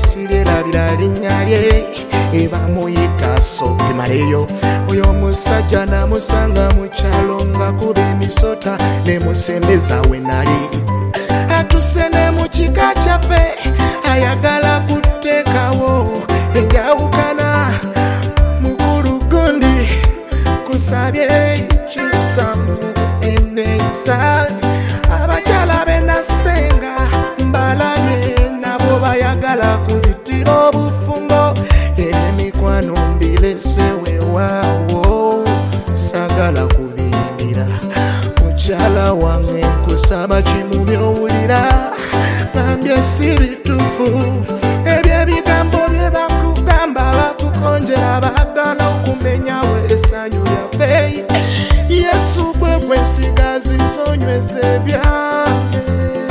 sirerabira linnya lye bamuyita Sobimaleyo. Oyo omusajja namusanga mu kyalo ng'akuba emisota ne musembeza we nali. Atuse ne mu kika kyaffe ayagala kuteekawo enjawukana mu Bulugundi. Kusabye kyusamu enneeyisa. Abakyala be nasenga mbalabye nabo bayagala kunzitira obufumbo. Emikwano mbilese weewaawo saagala kubirindira. Mukyala wange nkusaba kimu by'owulira ngambye si bituufu ebyo ebigambo bye bakugamba bakukonjera baagala okumenyawo essanyu lyaffe. Yesu gwe gwensigazi nsonyweze byange.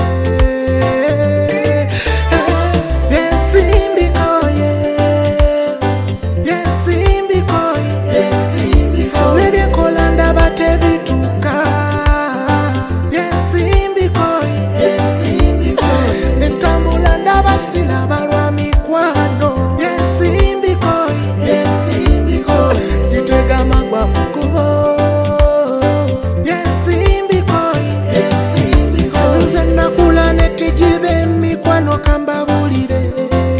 Nebyekola ndaba tebituuka. Entambula ndaba siraba lwa mikwano. Gitega amagwa mu kkubo. Nze nakula ne tigiba emikwano kambabulire.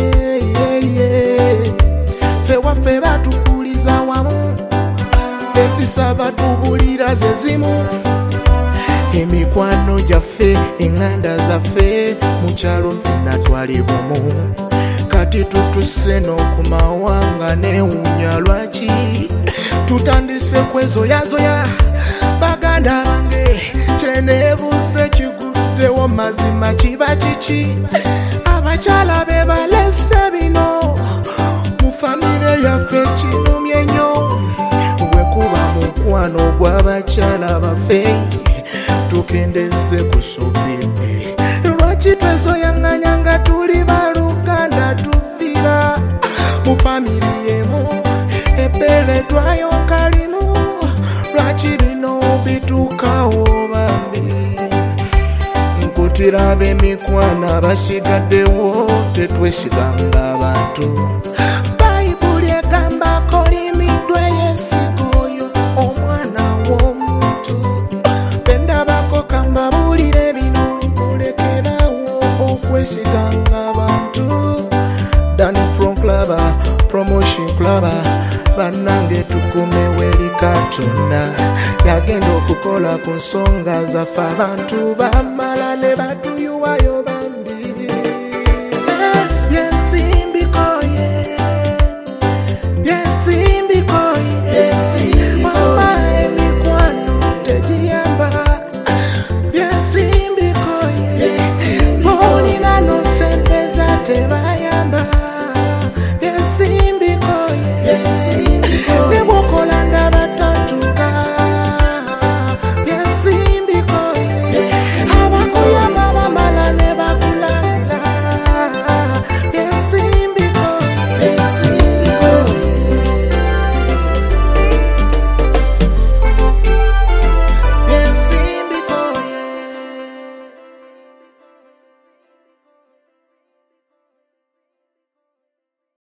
Ffe waffe batukuliza wamu empisa batubulira ze zimu. Emikwano gyaffe eŋŋanda zaffe mu kyalo ffenna twali bumu. Kati tutuse n'oku mawanga neewuunya lwaki tutandise kwezoyazoya. Baganda bange kyeneebuuze kiguddewo mazima kiba kiki? Abakyala be balese bino mu famire yaffe kinumye nnyo. Bwe kuba mukwano gw'abakyala baffe tukendeze ku Sobimbe. Lwaki twezoyaŋŋanya nga tuli baluganda tufiira mu famiri emu? Ebbeere twayonka limu. Lwaki bino bituukawo bambi? Nkutira ab'emikwano abasigaddewo tetwesiganga abantu. Bayibuli egamba kolimiddwe yeesiga oyo omwana w'omuntu. Bendabako kambabulire bino mulekerawo okwesiganga abantu. Danny from Clubber, Promotion Clubber. Bannange tukumewo eri Katonda. Yagenda okukola ku nsonga zaffe abantu bamala ne batuyuwayo bambi. Yensimbikoye.